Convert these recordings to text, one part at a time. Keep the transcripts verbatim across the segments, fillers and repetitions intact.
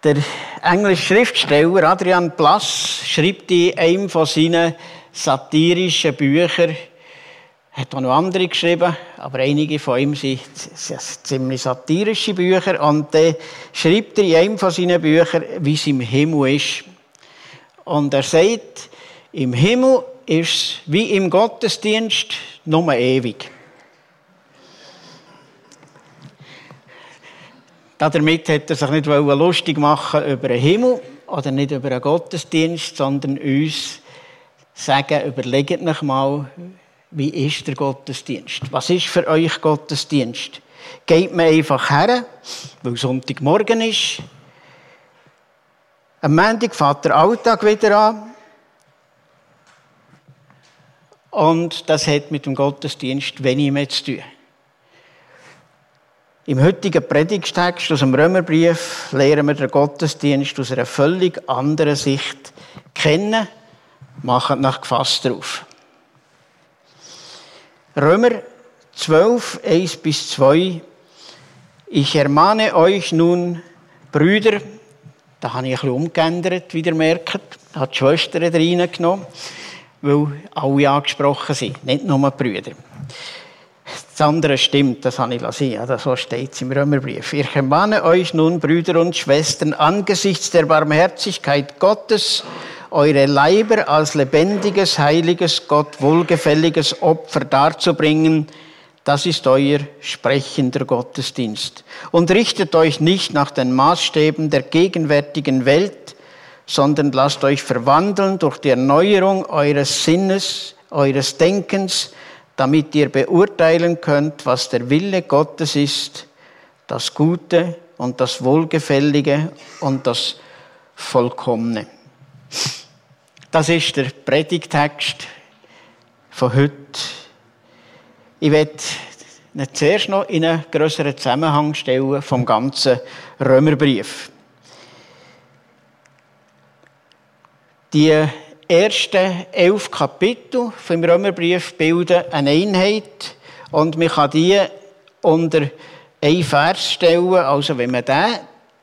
Der englische Schriftsteller Adrian Plass schreibt in einem von seinen satirischen Büchern, er hat auch noch andere geschrieben, aber einige von ihm sind ziemlich satirische Bücher, und dann schreibt er in einem von seinen Büchern, wie es im Himmel ist. Und er sagt, im Himmel ist es wie im Gottesdienst, nur ewig. Damit hat er sich nicht lustig machen über den Himmel oder nicht über den Gottesdienst, sondern uns sagen, überlegt euch mal, wie ist der Gottesdienst? Was ist für euch Gottesdienst? Geht man einfach her, weil Sonntagmorgen ist? Am Montag fängt der Alltag wieder an. Und das hat mit dem Gottesdienst wenig mehr zu tun. Im heutigen Predigtext aus dem Römerbrief lernen wir den Gottesdienst aus einer völlig anderen Sicht kennen. Macht nach gefasst drauf. Römer zwölf, eins bis zwei. Ich ermahne euch nun, Brüder, da habe ich ein bisschen umgeändert, wie ihr merkt, habe die Schwestern reingenommen, weil alle angesprochen sind, nicht nur die Brüder. Das andere stimmt, das habe ich lassen. Ja, so steht es im Römerbrief. Ich ermahne euch nun, Brüder und Schwestern, angesichts der Barmherzigkeit Gottes, eure Leiber als lebendiges, heiliges, Gott wohlgefälliges Opfer darzubringen, das ist euer sprechender Gottesdienst. Und richtet euch nicht nach den Maßstäben der gegenwärtigen Welt, sondern lasst euch verwandeln durch die Erneuerung eures Sinnes, eures Denkens, damit ihr beurteilen könnt, was der Wille Gottes ist, das Gute und das Wohlgefällige und das Vollkommene. Das ist der Predigtext von heute. Ich werde ihn zuerst noch in einen grösseren Zusammenhang stellen vom ganzen Römerbrief. Die ersten elf Kapitel vom Römerbrief bilden eine Einheit und man kann die unter einen Vers stellen. Also wenn man den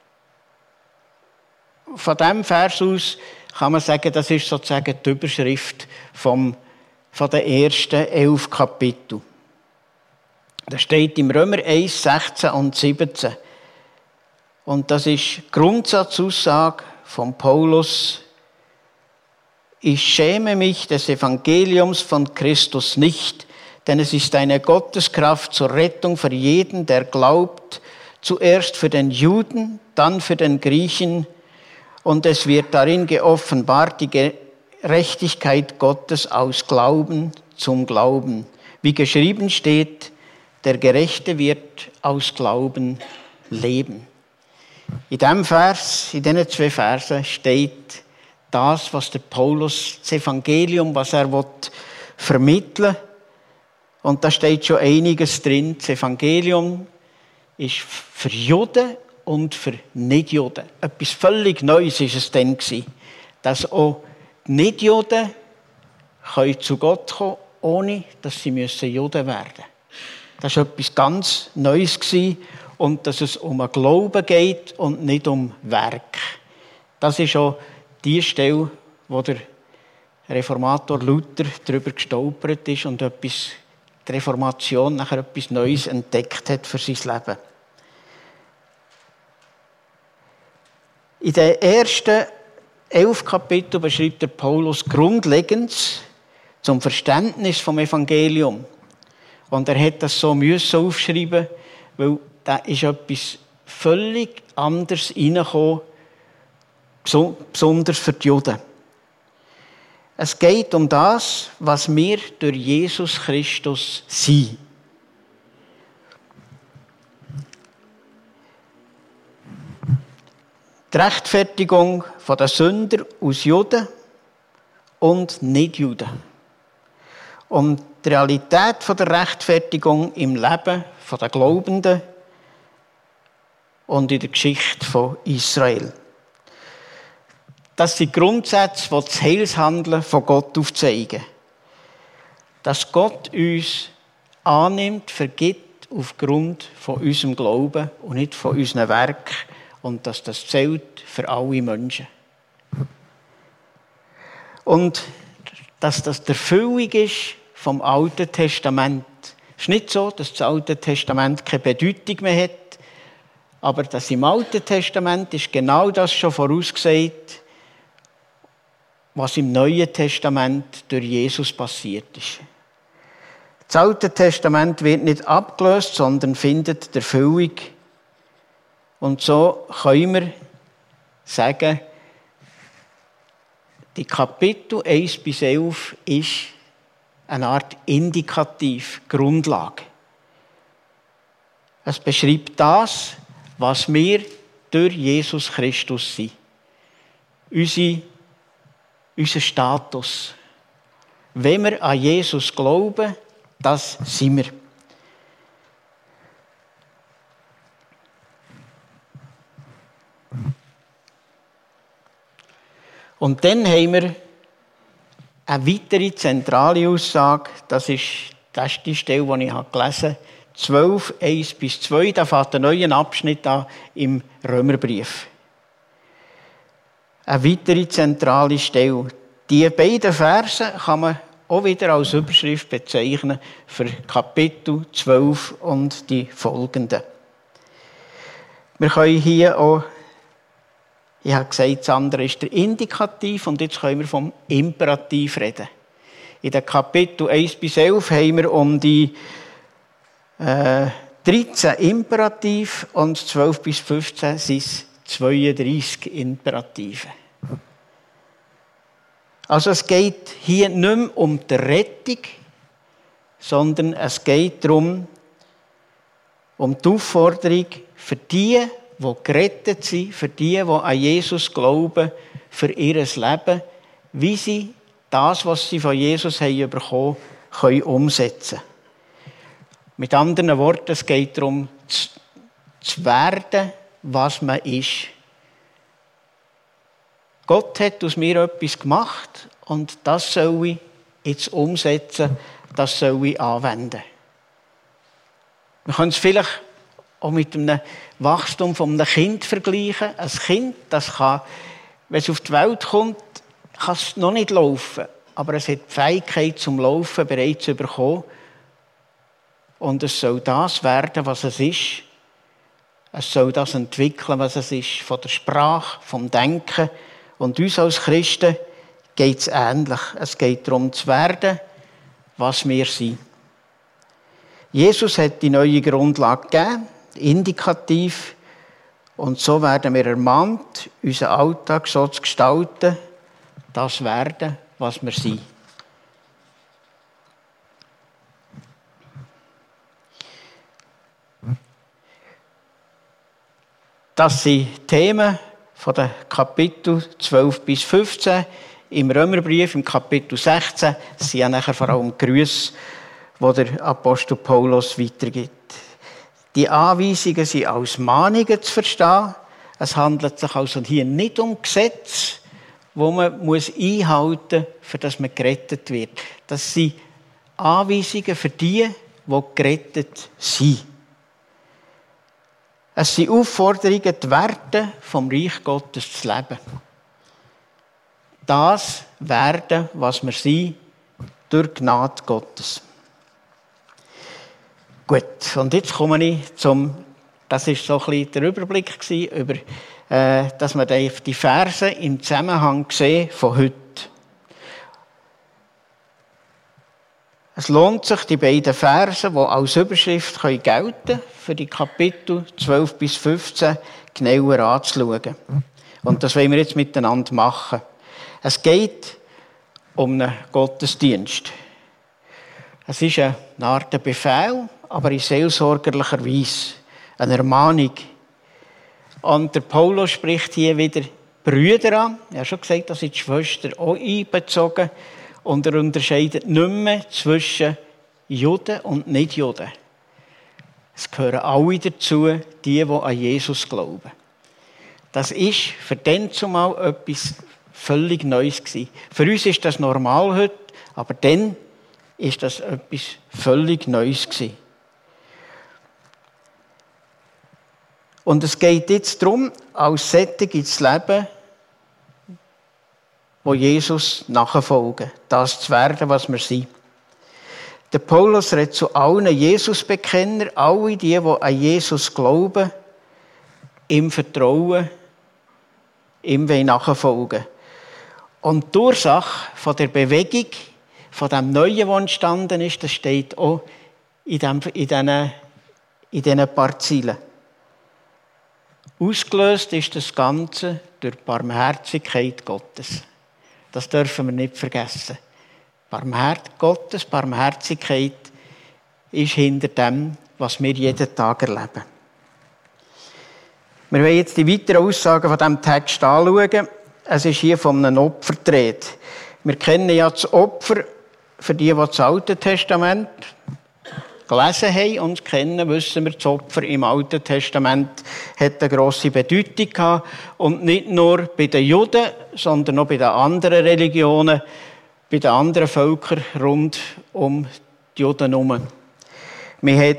von diesem Vers aus kann man sagen, das ist sozusagen die Überschrift vom, von den ersten elf Kapiteln. Das steht im Römer eins, sechzehn und siebzehn. Und das ist die Grundsatzaussage von Paulus. Ich schäme mich des Evangeliums von Christus nicht, denn es ist eine Gotteskraft zur Rettung für jeden, der glaubt, zuerst für den Juden, dann für den Griechen, und es wird darin geoffenbart die Gerechtigkeit Gottes aus Glauben zum Glauben. Wie geschrieben steht, der Gerechte wird aus Glauben leben. In diesem Vers, in diesen zwei Versen steht das, was der Paulus, das Evangelium, was er vermitteln will. Und da steht schon einiges drin. Das Evangelium ist für Juden und für Nichtjuden. Etwas völlig Neues war es dann, dass auch Nichtjuden zu Gott kommen können, ohne dass sie Juden werden müssen. Das war etwas ganz Neues und dass es um einen Glauben geht und nicht um Werk. Das ist auch die Stelle, wo der Reformator Luther darüber gestolpert ist und etwas, die Reformation nachher etwas Neues entdeckt hat für sein Leben. In den ersten elf Kapiteln beschreibt der Paulus Grundlegendes zum Verständnis vom Evangelium. Und er hat das so müssen aufschreiben, weil da ist etwas völlig anderes reingekommen, besonders für die Juden. Es geht um das, was wir durch Jesus Christus sind. Die Rechtfertigung der Sünder aus Juden und Nichtjuden. Um die Realität der Rechtfertigung im Leben der Glaubenden und in der Geschichte von Israel. Das sind Grundsätze, die das Heilshandeln von Gott aufzeigen. Dass Gott uns annimmt, vergibt aufgrund von unserem Glauben und nicht von unseren Werken. Und dass das zählt für alle Menschen. Und dass das die Erfüllung ist vom Alten Testament. Es ist nicht so, dass das Alte Testament keine Bedeutung mehr hat, aber dass im Alten Testament ist genau das schon vorausgesagt, was im Neuen Testament durch Jesus passiert ist. Das Alte Testament wird nicht abgelöst, sondern findet die Erfüllung. Und so können wir sagen, die Kapitel eins bis elf ist eine Art Indikativ, Grundlage. Es beschreibt das, was wir durch Jesus Christus sind. Unsere, unser Status. Wenn wir an Jesus glauben, das sind wir. Und dann haben wir eine weitere zentrale Aussage, das ist, das ist die Stelle, die ich gelesen habe, zwölf, eins bis zwei, da fängt ein neuer Abschnitt an im Römerbrief. Eine weitere zentrale Stelle. Die beiden Verse kann man auch wieder als Überschrift bezeichnen für Kapitel zwölf und die folgenden. Wir können hier auch, ich habe gesagt, das andere ist der Indikativ und jetzt können wir vom Imperativ reden. In den Kapitel eins bis elf haben wir um die äh, dreizehn Imperativ und zwölf bis fünfzehn sind es zweiunddreissig Imperative. Also es geht hier nicht mehr um die Rettung, sondern es geht darum, um die Aufforderung für die, die gerettet sind, für die, die an Jesus glauben, für ihr Leben, wie sie das, was sie von Jesus haben bekommen, können umsetzen. Mit anderen Worten, es geht darum, zu werden, was man ist. Gott hat aus mir etwas gemacht und das soll ich jetzt umsetzen, das soll ich anwenden. Wir können es vielleicht auch mit dem Wachstum von einem Kind vergleichen. Ein Kind, das kann, wenn es auf die Welt kommt, kann es noch nicht laufen, aber es hat die Fähigkeit zum Laufen bereits bekommen. Und es soll das werden, was es ist. Es soll das entwickeln, was es ist, von der Sprache, vom Denken. Und uns als Christen geht es ähnlich. Es geht darum zu werden, was wir sind. Jesus hat die neue Grundlage gegeben, indikativ. Und so werden wir ermahnt, unseren Alltag so zu gestalten, das werden, was wir sind. Das sind Themen von den Kapitel zwölf bis fünfzehn. Im Römerbrief, im Kapitel sechzehn, sind ja nachher vor allem Grüße, die der Apostel Paulus weitergibt. Die Anweisungen sind als Mahnungen zu verstehen. Es handelt sich also hier nicht um Gesetze, wo man muss einhalten muss, für das man gerettet wird. Das sind Anweisungen für die, die gerettet sind. Es sind Aufforderungen, die Werte vom Reich Gottes zu leben. Das werden, was wir sind, durch Gnade Gottes. Gut, und jetzt komme ich zum, das war so ein bisschen der Überblick gewesen, über, äh, dass wir die Verse im Zusammenhang sehen von heute. Es lohnt sich, die beiden Verse, die als Überschrift gelten können, für die Kapitel zwölf bis fünfzehn genauer anzuschauen. Und das wollen wir jetzt miteinander machen. Es geht um einen Gottesdienst. Es ist eine Art Befehl, aber in seelsorgerlicher Weise. Eine Ermahnung. Und der Paulus spricht hier wieder Brüder an. Er hat schon gesagt, dass sind die Schwestern auch einbezogen. Und er unterscheidet nicht mehr zwischen Juden und Nicht-Juden. Es gehören alle dazu, die, die an Jesus glauben. Das ist für den zumal etwas völlig Neues gewesen. Für uns ist das normal heute, aber dann ist das etwas völlig Neues gewesen. Und es geht jetzt darum, als Sättige zu leben, wo Jesus nachfolgen, das zu werden, was wir sind. Der Paulus redet zu allen Jesus-Bekenner, alle die, die an Jesus glauben, ihm vertrauen, ihm nachfolgen. Und die Ursache von der Bewegung, von dem Neuen, was entstanden ist, das steht auch in, dem, in, diesen, in diesen paar Zielen. Ausgelöst ist das Ganze durch die Barmherzigkeit Gottes. Das dürfen wir nicht vergessen. Barmherzigkeit Gottes, Barmherzigkeit ist hinter dem, was wir jeden Tag erleben. Wir wollen jetzt die weiteren Aussagen von diesem Text anschauen. Es ist hier von einem Opfer die Rede. Wir kennen ja das Opfer, für die, die das Alte Testament gelesen haben und kennen, wissen wir, das Opfer im Alten Testament hat eine grosse Bedeutung gehabt. Und nicht nur bei den Juden, sondern auch bei den anderen Religionen, bei den anderen Völkern rund um die Juden herum. Man hat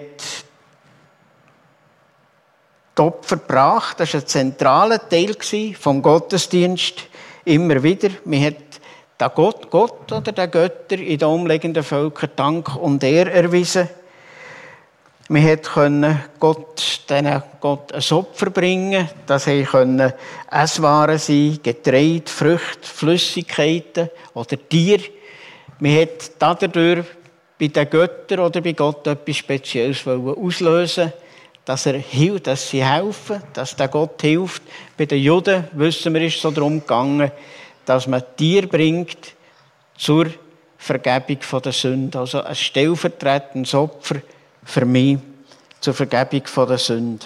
die Opfer gebracht, das war ein zentraler Teil vom Gottesdienst, immer wieder. Man hat den Gott, Gott oder den Götter in den umliegenden Völkern Dank und Ehre erwiesen. Man konnte Gott, denen Gott ein Opfer bringen. Das konnten Esswaren sein, Getreide, Früchte, Flüssigkeiten oder Tiere. Man hat dadurch bei den Göttern oder bei Gott etwas Spezielles auslösen, dass, er hilft, dass sie helfen, dass der Gott hilft. Bei den Juden, wissen wir, ist es so darum gegangen, dass man Tiere bringt zur Vergebung der Sünden. Also ein stellvertretendes Opfer für mich zur Vergebung der Sünden.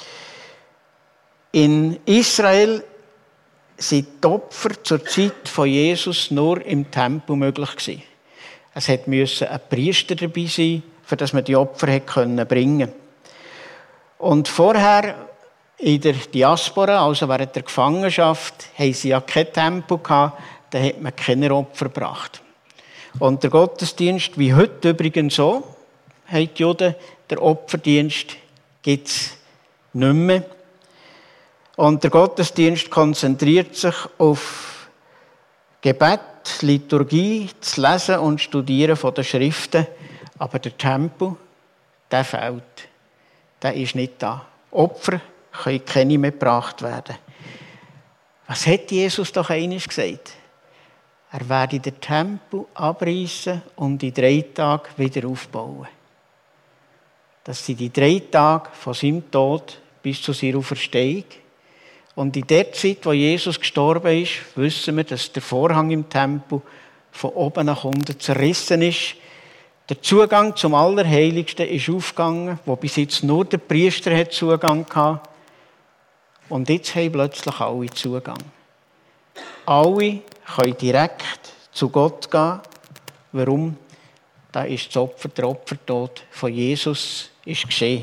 In Israel sind die Opfer zur Zeit von Jesus nur im Tempel möglich gewesen. Es musste ein Priester dabei sein, für das man die Opfer bringen konnte. Und vorher in der Diaspora, also während der Gefangenschaft, hatten sie ja keinen Tempel gehabt, da hat man keine Opfer gebracht. Und der Gottesdienst, wie heute übrigens so, haben die Juden, der Opferdienst gibt es nicht mehr. Und der Gottesdienst konzentriert sich auf Gebet, Liturgie, das Lesen und Studieren von den Schriften. Aber der Tempel, der fehlt. Der ist nicht da. Opfer können keine mehr gebracht werden. Was hat Jesus doch einmal gesagt? Er werde den Tempel abreißen und in drei Tagen wieder aufbauen. Das sind die drei Tage von seinem Tod bis zu seiner Auferstehung. Und in der Zeit, wo Jesus gestorben ist, wissen wir, dass der Vorhang im Tempel von oben nach unten zerrissen ist. Der Zugang zum Allerheiligsten ist aufgegangen, wo bis jetzt nur der Priester hat Zugang hatte. Und jetzt haben plötzlich alle Zugang. Alle können direkt zu Gott gehen. Warum? Da ist das Opfer, der Opfertod von Jesus ist geschehen.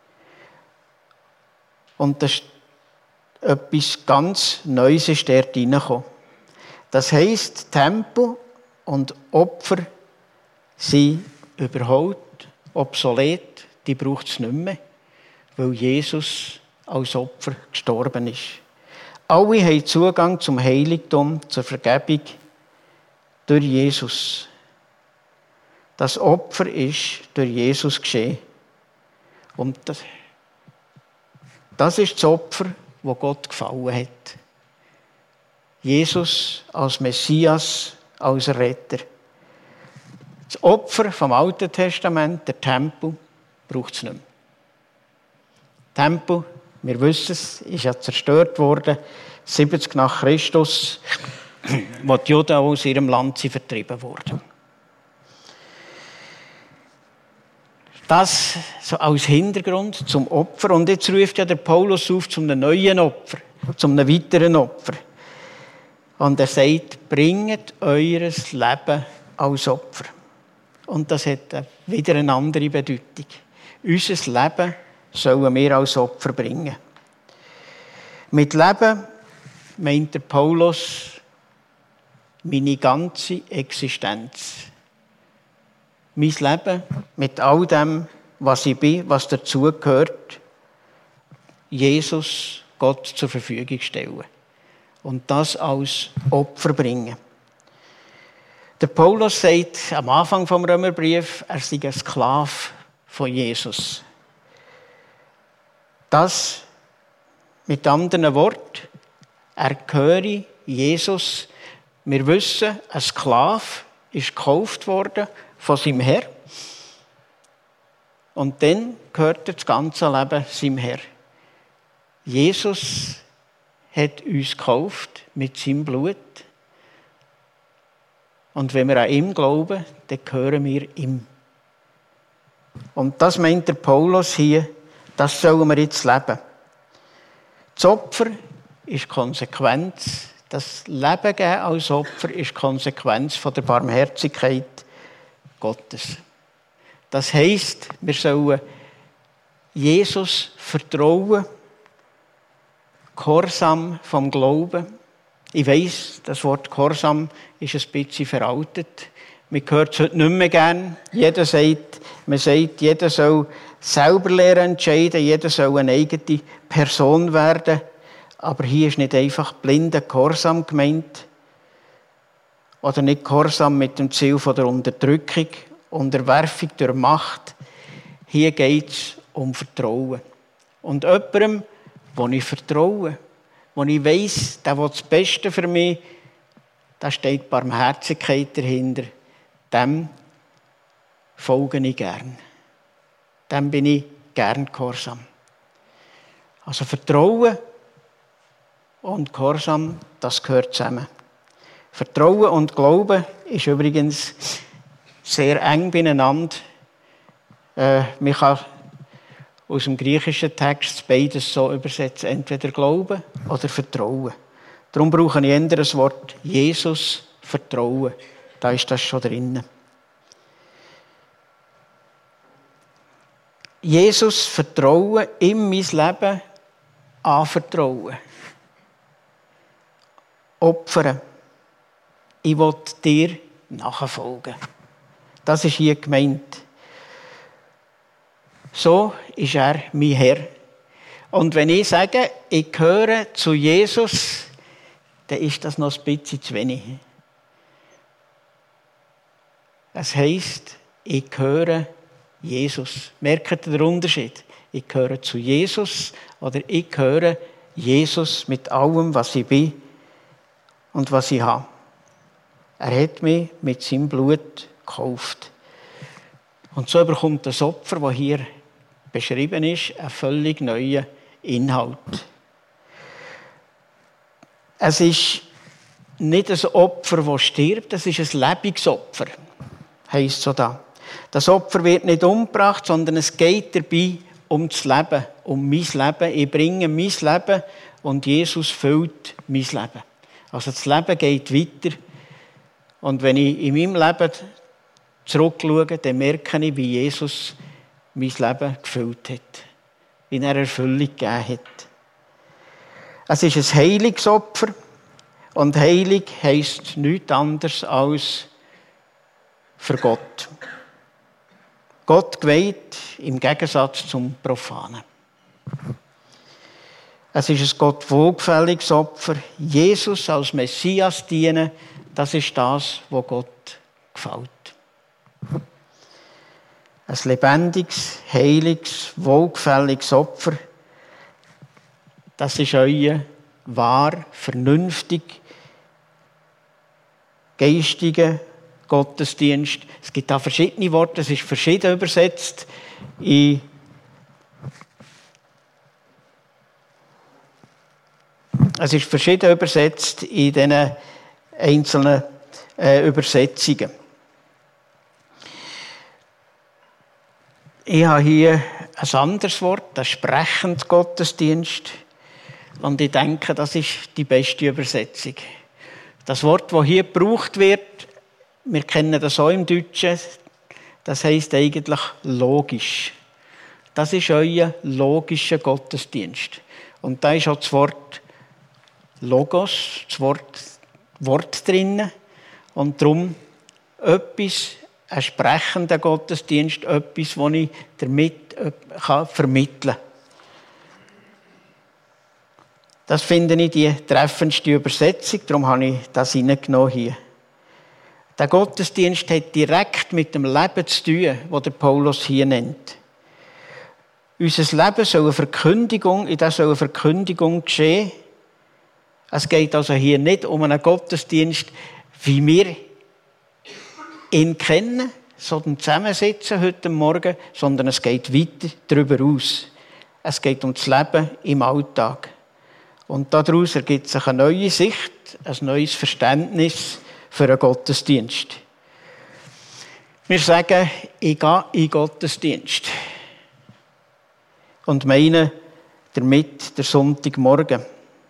Und das ist etwas ganz Neues ist dort hineingekommen. Das heisst, Tempel und Opfer sind überholt, obsolet, die braucht es nicht mehr, weil Jesus als Opfer gestorben ist. Alle haben Zugang zum Heiligtum, zur Vergebung durch Jesus. Das Opfer ist durch Jesus geschehen. Und das, das ist das Opfer, das Gott gefallen hat. Jesus als Messias, als Retter. Das Opfer vom Alten Testament, der Tempel, braucht es nicht mehr. Der Tempel, wir wissen es, ist ja zerstört worden, siebzig nach Christus, wo die Juden aus ihrem Land sind vertrieben wurden. Das so als Hintergrund zum Opfer. Und jetzt ruft ja der Paulus auf zu einem neuen Opfer, zu einem weiteren Opfer. Und er sagt, bringet eures Leben als Opfer. Und das hat wieder eine andere Bedeutung. Unser Leben sollen wir als Opfer bringen. Mit Leben meint der Paulus meine ganze Existenz. Mein Leben mit all dem, was ich bin, was dazugehört, Jesus Gott zur Verfügung stellen und das als Opfer bringen. Der Paulus sagt am Anfang vom Römerbrief, er sei ein Sklave von Jesus. Das mit anderen Worten, er gehöre Jesus. Wir wissen, ein Sklave ist gekauft worden von seinem Herr. Und dann gehört das ganze Leben seinem Herr. Jesus hat uns gekauft mit seinem Blut. Und wenn wir an ihm glauben, dann gehören wir ihm. Und das meint der Paulus hier, das sollen wir jetzt leben. Das Opfer ist Konsequenz. Das Leben geben als Opfer ist Konsequenz von der Barmherzigkeit Gottes. Das heisst, wir sollen Jesus vertrauen, Gehorsam vom Glauben. Ich weiss, das Wort Gehorsam ist ein bisschen veraltet. Man hört es heute nicht mehr gern. Jeder sagt, man sagt, jeder soll selber lernen entscheiden, jeder soll eine eigene Person werden. Aber hier ist nicht einfach blinder Gehorsam gemeint. Oder nicht Gehorsam mit dem Ziel von der Unterdrückung, Unterwerfung durch Macht. Hier geht es um Vertrauen. Und jemandem, wo ich vertraue, wo ich weiss, der will das Beste für mich, da steht Barmherzigkeit dahinter. Dem folge ich gern. Dem bin ich gern gehorsam. Also Vertrauen und Gehorsam, das gehört zusammen. Vertrauen und Glauben ist übrigens sehr eng beieinander. Äh, man kann aus dem griechischen Text beides so übersetzen, entweder Glauben oder Vertrauen. Darum brauche ich eher das Wort Jesus Vertrauen. Da ist das schon drin. Jesus Vertrauen in mein Leben anvertrauen. Opfern. Ich will dir nachfolgen. Das ist hier gemeint. So ist er mein Herr. Und wenn ich sage, ich gehöre zu Jesus, dann ist das noch ein bisschen zu wenig. Es heisst, ich gehöre Jesus. Merkt ihr den Unterschied? Ich gehöre zu Jesus oder ich gehöre Jesus mit allem, was ich bin und was ich habe. Er hat mich mit seinem Blut gekauft. Und so bekommt das Opfer, das hier beschrieben ist, einen völlig neuen Inhalt. Es ist nicht ein Opfer, das stirbt, es ist ein Lebensopfer, heisst so da. Das Opfer wird nicht umgebracht, sondern es geht dabei um das Leben, um mein Leben. Ich bringe mein Leben und Jesus füllt mein Leben. Also das Leben geht weiter. Und wenn ich in meinem Leben zurückschaue, dann merke ich, wie Jesus mein Leben gefüllt hat. Wie er Erfüllung gegeben hat. Es ist ein Heilungsopfer. Und heilig heisst nichts anderes als für Gott. Gott geweiht im Gegensatz zum Profanen. Es ist ein Gott wohlgefälliges Opfer. Jesus als Messias dienen, das ist das, was Gott gefällt. Ein lebendiges, heiliges, wohlgefälliges Opfer. Das ist euer wahr, vernünftig, geistiger Gottesdienst. Es gibt da verschiedene Worte, es ist verschieden übersetzt. In es ist verschieden übersetzt in diesen einzelnen äh, Übersetzungen. Ich habe hier ein anderes Wort, das sprechend Gottesdienst. Und ich denke, das ist die beste Übersetzung. Das Wort, das hier gebraucht wird, wir kennen das auch im Deutschen, das heisst eigentlich logisch. Das ist euer logischer Gottesdienst. Und da ist auch das Wort Logos, das Wort, Wort drin. Und darum etwas, ein sprechender Gottesdienst, etwas, das ich damit kann vermitteln kann. Das finde ich die treffendste Übersetzung, darum habe ich das hineingenommen hier. Der Gottesdienst hat direkt mit dem Leben zu tun, das der Paulus hier nennt. Unser Leben soll eine Verkündigung, in das soll eine Verkündigung geschehen. Es geht also hier nicht um einen Gottesdienst, wie wir ihn kennen, sondern zusammensitzen heute Morgen, sondern es geht weiter darüber aus. Es geht um das Leben im Alltag. Und daraus ergibt sich eine neue Sicht, ein neues Verständnis für einen Gottesdienst. Wir sagen, ich gehe in den Gottesdienst. Und meinen damit der Sonntagmorgen.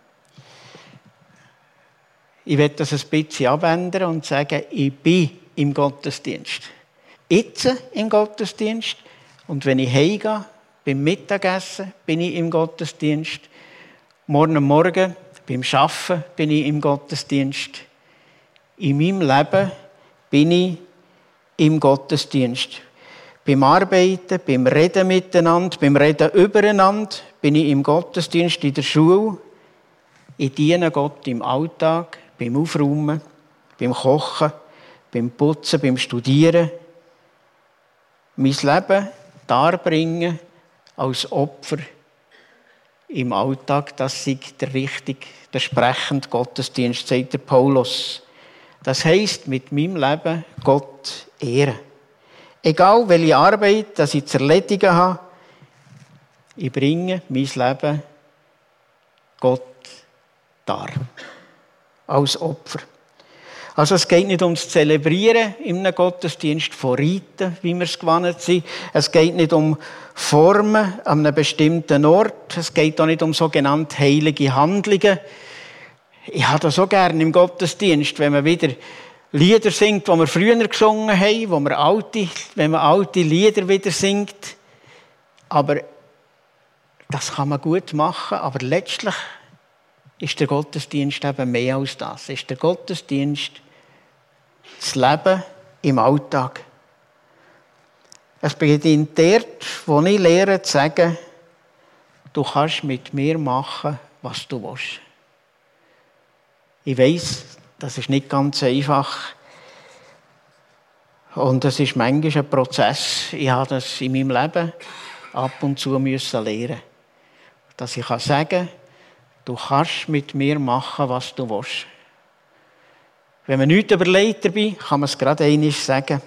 Ich werde das ein bisschen abändern und sagen, ich bin im Gottesdienst. Jetzt im Gottesdienst. Und wenn ich heimgehe, beim Mittagessen, bin ich im Gottesdienst. Morgen Morgen, beim Arbeiten, bin ich im Gottesdienst. In meinem Leben bin ich im Gottesdienst. Beim Arbeiten, beim Reden miteinander, beim Reden übereinander, bin ich im Gottesdienst, in der Schule. Ich diene Gott im Alltag, beim Aufräumen, beim Kochen, beim Putzen, beim Studieren. Mein Leben darbringen als Opfer im Alltag, das ist der richtige, der sprechende Gottesdienst, sagt der Paulus. Das heisst, mit meinem Leben Gott ehren. Egal welche Arbeit dass ich zu erledigen habe, ich bringe mein Leben Gott dar. Als Opfer. Also es geht nicht ums Zelebrieren in einem Gottesdienst von Riten, wie wir es gewohnt sind. Es geht nicht um Formen an einem bestimmten Ort. Es geht auch nicht um sogenannte heilige Handlungen. Ich habe das so gerne im Gottesdienst, wenn man wieder Lieder singt, die wir früher gesungen haben, wo wir alte, wenn man alte Lieder wieder singt. Aber das kann man gut machen, aber letztlich ist der Gottesdienst eben mehr als das. Ist der Gottesdienst das Leben im Alltag. Es beginnt dort, wo ich lehre zu sagen, du kannst mit mir machen, was du willst. Ich weiss, das ist nicht ganz einfach. Und es ist manchmal ein Prozess. Ich habe das in meinem Leben ab und zu müssen lernen. Dass ich sagen kann, du kannst mit mir machen, was du willst. Wenn man nichts überlegt dabei, kann man es gerade einmal sagen.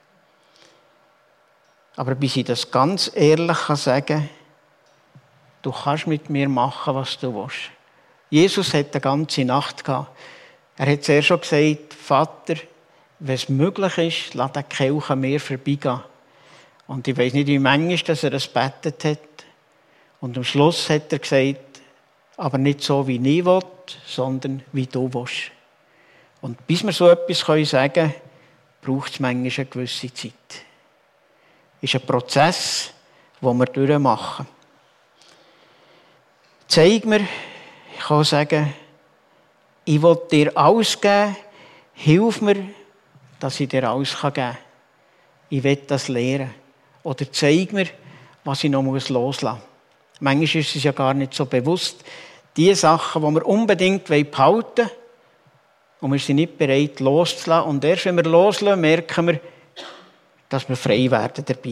Aber bis ich das ganz ehrlich sagen kann, du kannst mit mir machen, was du willst. Jesus hat eine ganze Nacht gehabt. Er hat zuerst schon gesagt, Vater, wenn es möglich ist, lass den Kelch an mir vorbeigehen. Und ich weiss nicht, wie manchmal dass er es gebetet hat. Und am Schluss hat er gesagt, aber nicht so, wie ich will, sondern wie du willst. Und bis wir so etwas sagen können, braucht es manchmal eine gewisse Zeit. Es ist ein Prozess, den wir durchmachen. Zeig mir, ich kann sagen, ich will dir alles geben, hilf mir, dass ich dir alles geben kann. Ich will das lernen. Oder zeig mir, was ich noch loslassen muss. Manchmal ist es ja gar nicht so bewusst. Die Sachen, die wir unbedingt behalten wollen, und wir sind nicht bereit, loszulassen. Und erst wenn wir loslassen, merken wir, dass wir frei werden dabei.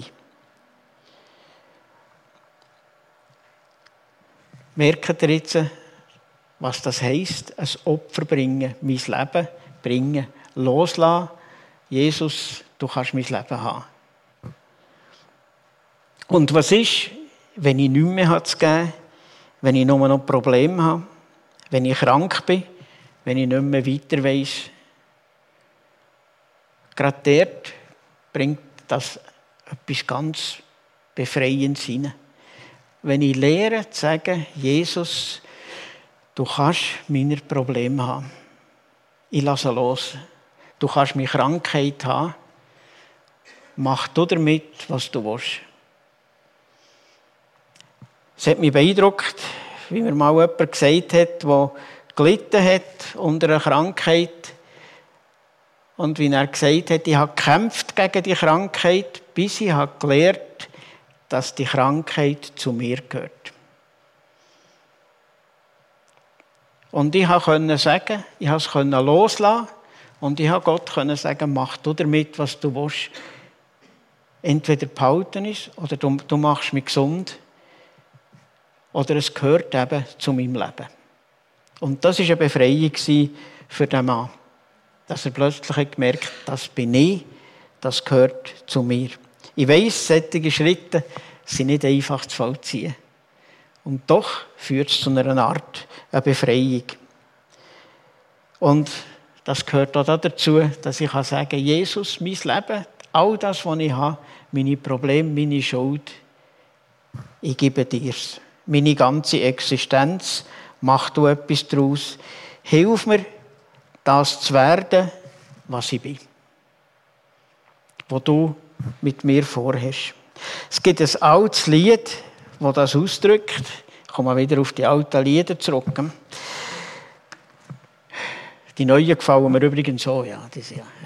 Merkt ihr jetzt, was das heisst? Ein Opfer bringen, mein Leben bringen, loslassen. Jesus, du kannst mein Leben haben. Und was ist, wenn ich nichts mehr zu geben habe, wenn ich nur noch Probleme habe, wenn ich krank bin, wenn ich nicht mehr weiter weiss? Gerade dort bringt das etwas ganz Befreiendes hinein. Wenn ich lehre zu sagen, Jesus, du kannst meine Probleme haben. Ich lasse los. Du kannst meine Krankheit haben. Mach du damit, was du willst. Es hat mich beeindruckt, wie mir mal jemand gesagt hat, der gelitten hat unter einer Krankheit. Und wie er gesagt hat, ich habe gekämpft gegen die Krankheit, bis ich habe gelernt, dass die Krankheit zu mir gehört. Und ich konnte sagen, ich konnte es loslassen und ich konnte Gott sagen, mach du damit, was du willst. Entweder behalten es oder du, du machst mich gesund oder es gehört eben zu meinem Leben. Und das war eine Befreiung für den Mann. Dass er plötzlich gemerkt hat, das bin ich, das gehört zu mir. Ich weiss, solche Schritte sind nicht einfach zu vollziehen. Und doch führt es zu einer Art eine Befreiung. Und das gehört auch dazu, dass ich sagen kann, Jesus, mein Leben, all das, was ich habe, meine Probleme, meine Schuld, ich gebe dir's. Meine ganze Existenz, mach du etwas daraus. Hilf mir, das zu werden, was ich bin. Was du mit mir vorhast. Es gibt ein altes Lied, das das ausdrückt. Ich komme wieder auf die alten Lieder zurück. Die neuen gefallen mir übrigens auch. Ja, diese, ja.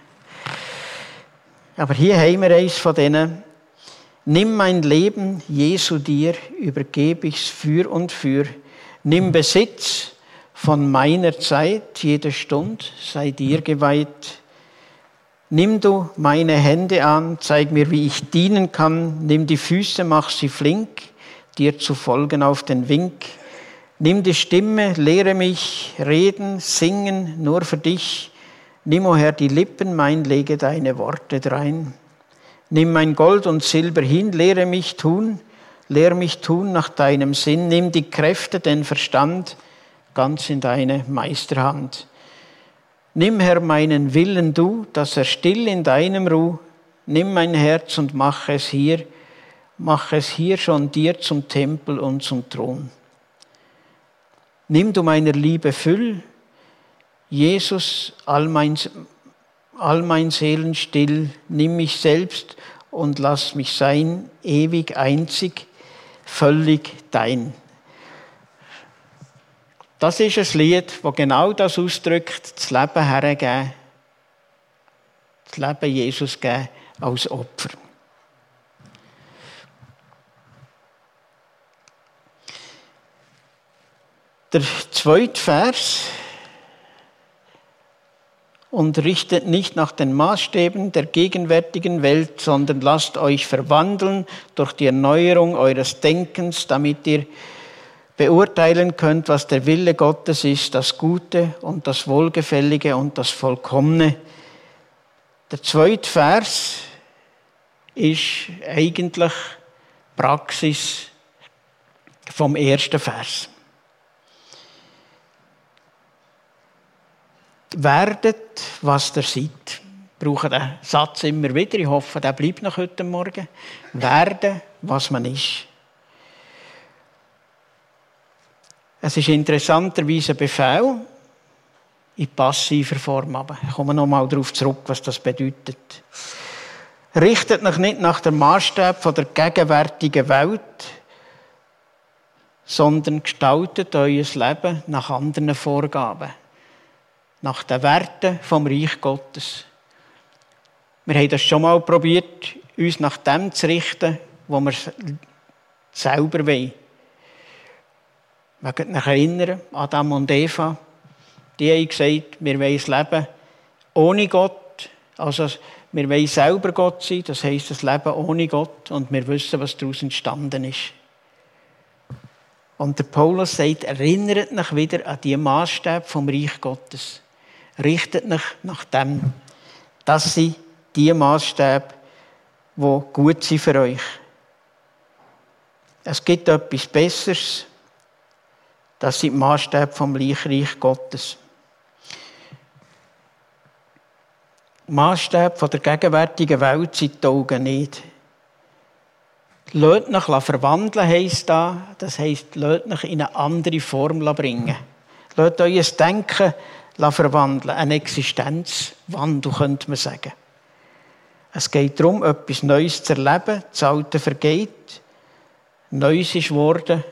Aber hier haben wir eins von denen. Nimm mein Leben, Jesu, dir, übergebe ich's für und für. Nimm Besitz von meiner Zeit, jede Stunde sei dir geweiht. Nimm du meine Hände an, zeig mir, wie ich dienen kann. Nimm die Füße, mach sie flink, dir zu folgen auf den Wink. Nimm die Stimme, lehre mich reden, singen, nur für dich. Nimm, o Herr, die Lippen mein, lege deine Worte drein. Nimm mein Gold und Silber hin, lehre mich tun, lehre mich tun nach deinem Sinn. Nimm die Kräfte, den Verstand, ganz in deine Meisterhand. Nimm, Herr, meinen Willen du, dass er still in deinem Ruh. Nimm mein Herz und mach es hier, mach es hier schon dir zum Tempel und zum Thron. Nimm du meiner Liebe Füll, Jesus, all mein, all mein Seelen still, nimm mich selbst und lass mich sein, ewig einzig, völlig dein. Das ist ein Lied, das genau das ausdrückt, das Leben hergeben, das Leben Jesus geben als Opfer. Der zweite Vers: Und richtet nicht nach den Maßstäben der gegenwärtigen Welt, sondern lasst euch verwandeln durch die Erneuerung eures Denkens, damit ihr beurteilen könnt, was der Wille Gottes ist, das Gute und das Wohlgefällige und das Vollkommene. Der zweite Vers ist eigentlich Praxis vom ersten Vers. Werdet, was ihr seid. Ich brauche den Satz immer wieder. Ich hoffe, der bleibt noch heute Morgen. Werden, was man ist. Es ist interessanterweise ein Befehl in passiver Form. Aber ich komme noch mal darauf zurück, was das bedeutet. Richtet euch nicht nach dem Maßstab von der gegenwärtigen Welt, sondern gestaltet euer Leben nach anderen Vorgaben. Nach den Werten vom Reich Gottes. Wir haben das schon mal probiert, uns nach dem zu richten, wo wir selber wollen. Wir können uns erinnern, Adam und Eva, die haben gesagt, wir wollen das Leben ohne Gott. Also wir wollen selber Gott sein, das heisst das Leben ohne Gott, und wir wissen, was daraus entstanden ist. Und der Paulus sagt, erinnert euch wieder an die Maßstäbe vom Reich Gottes. Richtet euch nach dem. Das sind die Maßstäbe, die gut sind für euch. Es gibt etwas Besseres. Das sind die Maßstäbe vom Reich Gottes. Die Maßstäbe von der gegenwärtigen Welt sind die Augen nicht. Lasst euch verwandeln, heisst das. Das heisst, lasst euch in eine andere Form bringen. Lasst euer Denken verwandeln, eine Existenzwandel, könnte man sagen. Es geht darum, etwas Neues zu erleben. Das Alte vergeht. Neues ist geworden.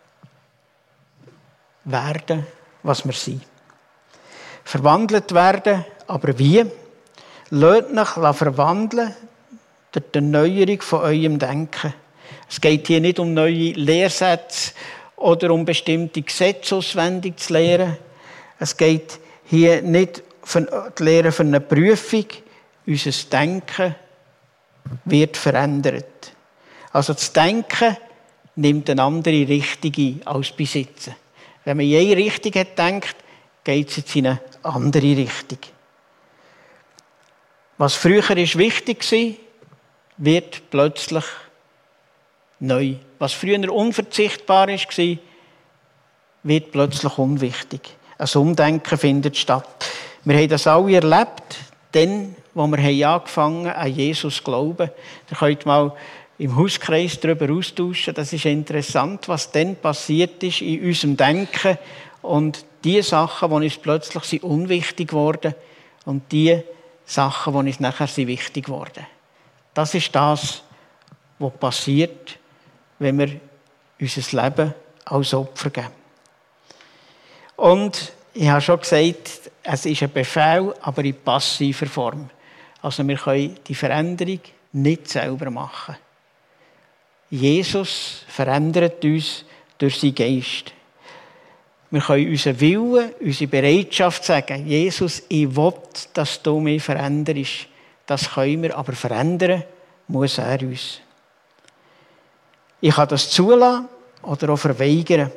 Werden, was wir sind. Verwandelt werden, aber wie? Lasst euch verwandeln durch die Erneuerung von eurem Denken. Es geht hier nicht um neue Lehrsätze oder um bestimmte Gesetze auswendig zu lernen. Es geht hier nicht um die Lehre für eine Prüfung. Unser Denken wird verändert. Also das Denken nimmt eine andere Richtung ein als Besitzen. Wenn man in eine Richtung hat gedacht, geht es jetzt in eine andere Richtung. Was früher ist wichtig war, wird plötzlich neu. Was früher unverzichtbar war, wird plötzlich unwichtig. Ein Umdenken findet statt. Wir haben das alle erlebt, dann, wo wir angefangen haben, an Jesus zu glauben. Ihr könnt mal im Hauskreis darüber austauschen. Das ist interessant, was dann passiert ist in unserem Denken. Und die Sachen, die uns plötzlich sind unwichtig wurden und die Sachen, die uns nachher sind wichtig wurden. Das ist das, was passiert, wenn wir unser Leben als Opfer geben. Und ich habe schon gesagt, es ist ein Befehl, aber in passiver Form. Also wir können die Veränderung nicht selber machen. Jesus verändert uns durch seinen Geist. Wir können unseren Willen, unsere Bereitschaft sagen, Jesus, ich will, dass du mich veränderst. Das können wir, aber verändern muss er uns. Ich kann das zulassen oder auch verweigern.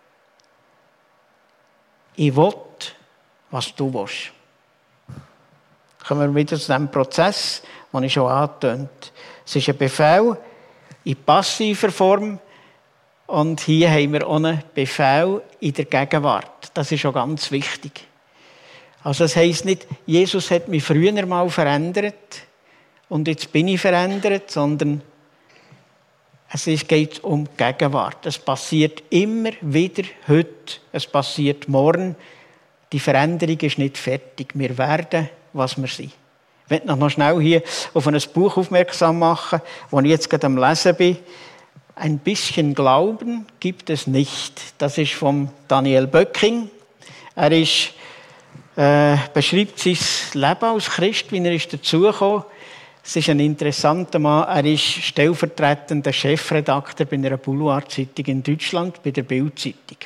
Ich will, was du willst. Kommen wir wieder zu diesem Prozess, den ich schon angetönt. Es ist ein Befehl in passiver Form und hier haben wir auch einen Befehl in der Gegenwart. Das ist auch ganz wichtig. Also das heisst nicht, Jesus hat mich früher mal verändert und jetzt bin ich verändert, sondern es geht um die Gegenwart. Es passiert immer wieder heute, es passiert morgen. Die Veränderung ist nicht fertig. Wir werden, was wir sind. Ich möchte noch schnell hier auf ein Buch aufmerksam machen, das ich jetzt gerade am Lesen bin. Ein bisschen Glauben gibt es nicht. Das ist von Daniel Böcking. Er ist, äh, beschreibt sein Leben als Christ, wie er ist dazugekommen. Es ist ein interessanter Mann. Er ist stellvertretender Chefredakteur bei einer Boulevardzeitung in Deutschland, bei der Bild-Zeitung.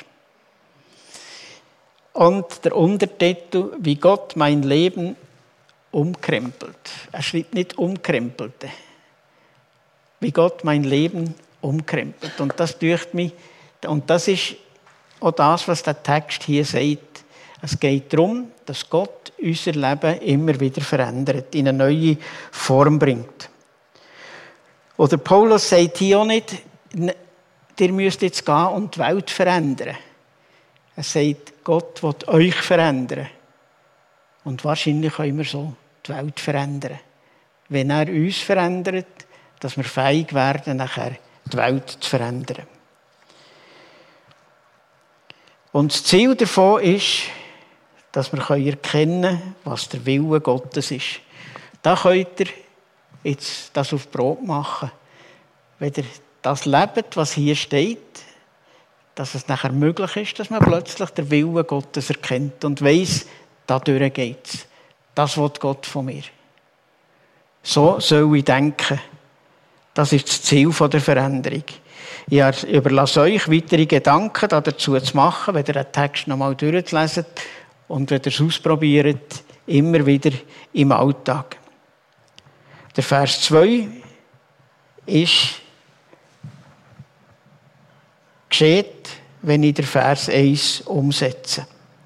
Und der Untertitel, wie Gott mein Leben umkrempelt. Er schreibt nicht umkrempelte. Wie Gott mein Leben umkrempelt. Und das dürfte mich, und das ist auch das, was der Text hier sagt. Es geht darum, dass Gott unser Leben immer wieder verändert, in eine neue Form bringt. Oder Paulus sagt hier auch nicht, ihr müsst jetzt gehen und die Welt verändern. Er sagt, Gott will euch verändern. Und wahrscheinlich können wir so die Welt verändern. Wenn er uns verändert, dass wir fähig werden, nachher die Welt zu verändern. Und das Ziel davon ist, dass wir erkennen können, was der Wille Gottes ist. Da könnt ihr jetzt das auf Brot machen. Wenn ihr das lebt, was hier steht, dass es nachher möglich ist, dass man plötzlich den Willen Gottes erkennt und weiss, dadurch geht es. Das will Gott von mir. So soll ich denken. Das ist das Ziel der Veränderung. Ich überlasse euch, weitere Gedanken dazu zu machen, wenn ihr den Text nochmal durchlesen und wenn ihr es ausprobiert, immer wieder im Alltag. Der Vers zwei ist geschieht, wenn ich den Vers eins umsetze.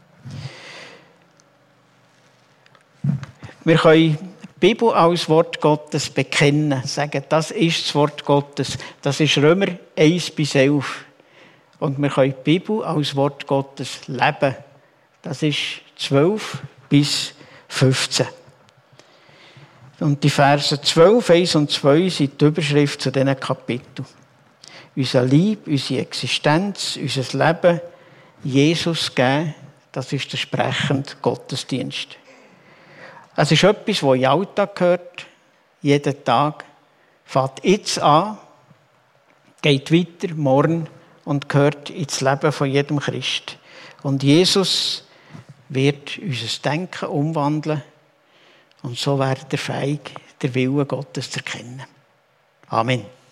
Wir können die Bibel als Wort Gottes bekennen, sagen, das ist das Wort Gottes. Das ist Römer eins bis elf. Und wir können die Bibel als Wort Gottes leben. Das ist zwölf bis fünfzehn. Und die Verse zwölf, eins und zwei sind die Überschrift zu diesen Kapiteln. Unser Lieb, unsere Existenz, unser Leben, Jesus geben, das ist der sprechende Gottesdienst. Es ist etwas, das in den Alltag gehört, jeden Tag. Fängt jetzt an, geht weiter, morgen und gehört ins Leben von jedem Christ. Und Jesus wird unser Denken umwandeln und so werden wir fähig, den Willen Gottes zu erkennen. Amen.